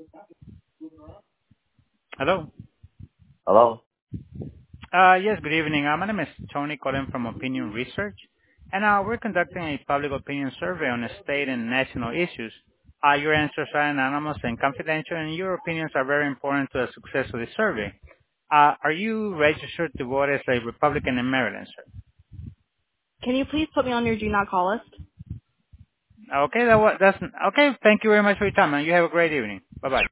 Hello. Hello? Yes, good evening. My name is Tony calling from Opinion Research, and we're conducting a public opinion survey on state and national issues. Your answers are anonymous and confidential, and your opinions are very important to the success of the survey. Are you registered to vote as a Republican in Maryland, sir? Can you please put me on your do not call list? Okay, that's okay. Thank you very much for your time, and you have a great evening. Bye-bye.